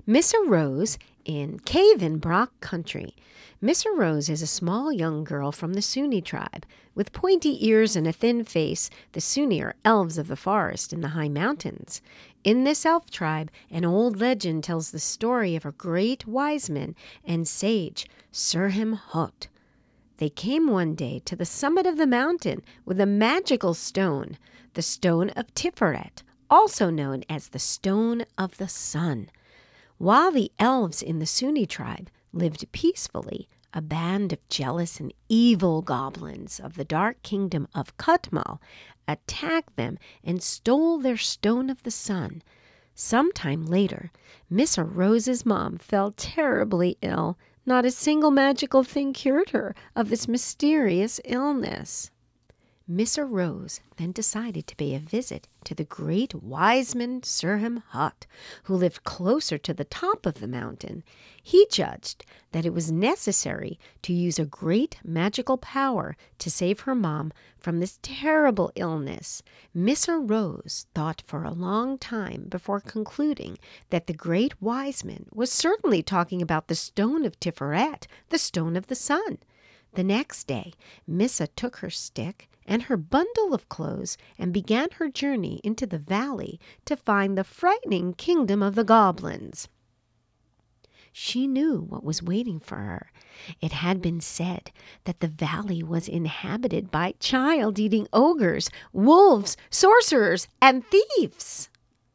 Missa Rose in Cavenbrock country. Missa Rose is a small young girl from the Sunni tribe. With pointy ears and a thin face, the Sunni are elves of the forest in the high mountains. In this elf tribe, an old legend tells the story of a great wise man and sage, Surhim Hot. They came one day to the summit of the mountain with a magical stone, the Stone of Tiferet, also known as the Stone of the Sun. While the elves in the Sunni tribe lived peacefully, a band of jealous and evil goblins of the dark kingdom of Kutmal attacked them and stole their Stone of the Sun. Sometime later, Missa Rose's mom fell terribly ill. Not a single magical thing cured her of this mysterious illness. Missa Rose then decided to pay a visit to the great wise man Surhim Hot, who lived closer to the top of the mountain. He judged that it was necessary to use a great magical power to save her mom from this terrible illness. Missa Rose thought for a long time before concluding that the great wise man was certainly talking about the Stone of Tiferet, the Stone of the Sun. The next day, Missa took her stick and her bundle of clothes and began her journey into the valley to find the frightening kingdom of the goblins. She knew what was waiting for her. It had been said that the valley was inhabited by child-eating ogres, wolves, sorcerers, and thieves.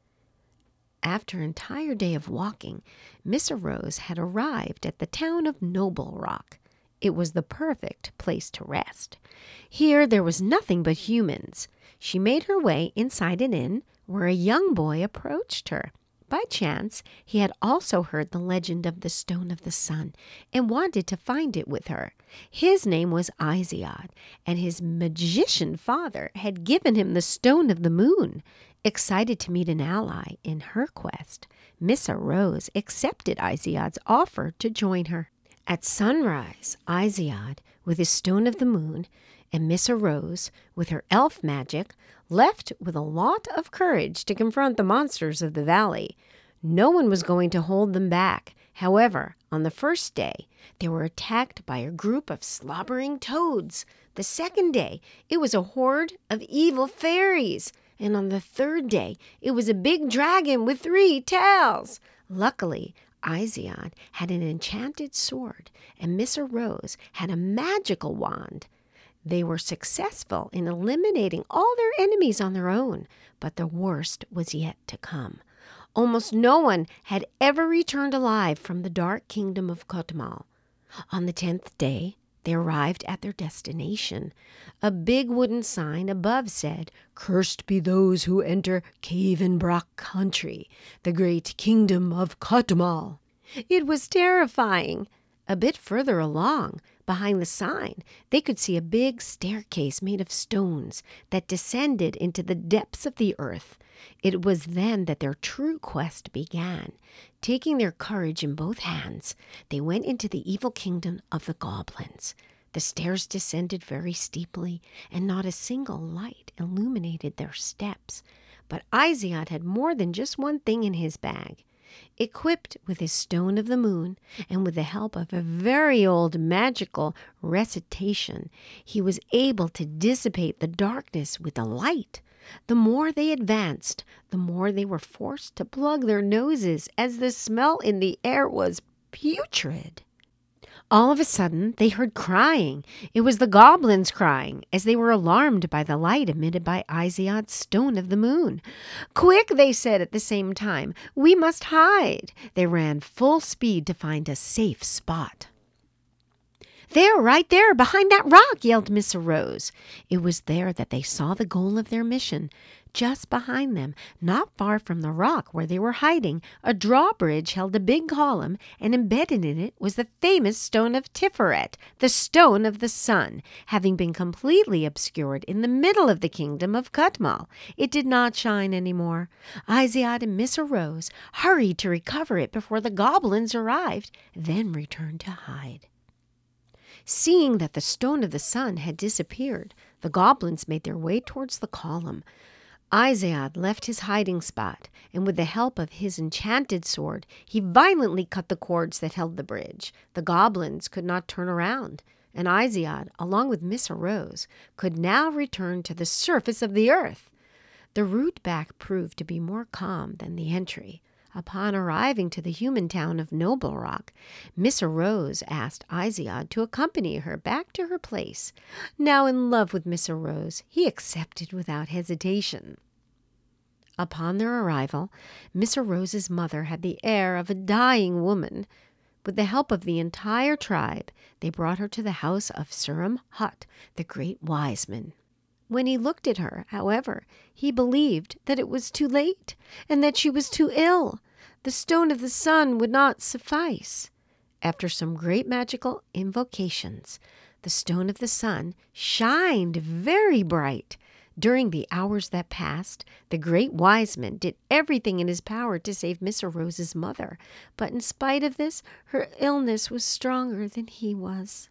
After an entire day of walking, Missa Rose had arrived at the town of Noble Rock. It was the perfect place to rest. Here there was nothing but humans. She made her way inside an inn where a young boy approached her. By chance, he had also heard the legend of the Stone of the Sun and wanted to find it with her. His name was Iziad, and his magician father had given him the Stone of the Moon. Excited to meet an ally in her quest, Missa Rose accepted Iziad's offer to join her. At sunrise, Iziad, with his Stone of the Moon, and Missa Rose, with her elf magic, left with a lot of courage to confront the monsters of the valley. No one was going to hold them back. However, on the first day, they were attacked by a group of slobbering toads. The second day, it was a horde of evil fairies. And on the third day, it was a big dragon with 3 tails. Luckily, Iziad had an enchanted sword, and Missa Rose had a magical wand. They were successful in eliminating all their enemies on their own, but the worst was yet to come. Almost no one had ever returned alive from the dark kingdom of Kutmal. On the 10th day, they arrived at their destination. A big wooden sign above said, "Cursed be those who enter Cavenbrock country, the great kingdom of Kutmal." It was terrifying. A bit further along, behind the sign, they could see a big staircase made of stones that descended into the depths of the earth. It was then that their true quest began. Taking their courage in both hands, they went into the evil kingdom of the goblins. The stairs descended very steeply, and not a single light illuminated their steps. But Iziad had more than just one thing in his bag. Equipped with his Stone of the Moon, and with the help of a very old magical recitation, he was able to dissipate the darkness with a light. The more they advanced, the more they were forced to plug their noses, as the smell in the air was putrid. All of a sudden, they heard crying. It was the goblins crying, as they were alarmed by the light emitted by Iziad's Stone of the Moon. "Quick," they said at the same time, "we must hide." They ran full speed to find a safe spot. "There, right there, behind that rock," yelled Missa Rose. It was there that they saw the goal of their mission. Just behind them, not far from the rock where they were hiding, a drawbridge held a big column, and embedded in it was the famous Stone of Tiferet, the Stone of the Sun. Having been completely obscured in the middle of the kingdom of Kutmal, it did not shine anymore. Iziad and Missa Rose hurried to recover it before the goblins arrived, then returned to hide. Seeing that the Stone of the Sun had disappeared, the goblins made their way towards the column. Izayat left his hiding spot, and with the help of his enchanted sword, he violently cut the cords that held the bridge. The goblins could not turn around, and Izayat, along with Missa Rose, could now return to the surface of the earth. The route back proved to be more calm than the entry. Upon arriving to the human town of Noble Rock, Missa Rose asked Izayat to accompany her back to her place. Now in love with Missa Rose, he accepted without hesitation. Upon their arrival, Missa Rose's mother had the air of a dying woman. With the help of the entire tribe, they brought her to the house of Suram Hut, the great wise man. When he looked at her, however, he believed that it was too late and that she was too ill. The stone of the sun would not suffice. After some great magical invocations, the stone of the sun shined very bright. During the hours that passed, the great wise man did everything in his power to save Missa Rose's mother, but in spite of this, her illness was stronger than he was.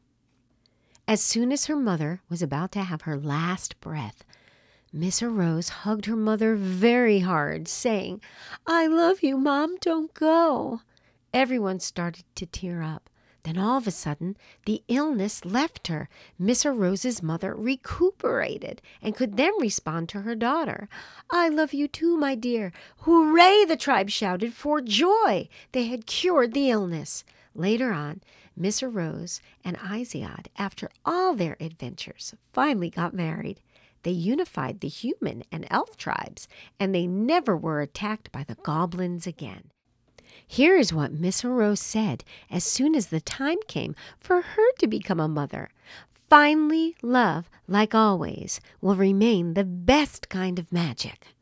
As soon as her mother was about to have her last breath, Missa Rose hugged her mother very hard, saying, "I love you, Mom, don't go." Everyone started to tear up. Then all of a sudden, the illness left her. Missa Rose's mother recuperated and could then respond to her daughter. "I love you too, my dear." "Hooray!" the tribe shouted for joy. They had cured the illness. Later on, Missa Rose and Izayat, after all their adventures, finally got married. They unified the human and elf tribes, and they never were attacked by the goblins again. Here is what Missa Rose said as soon as the time came for her to become a mother. "Finally, love, like always, will remain the best kind of magic."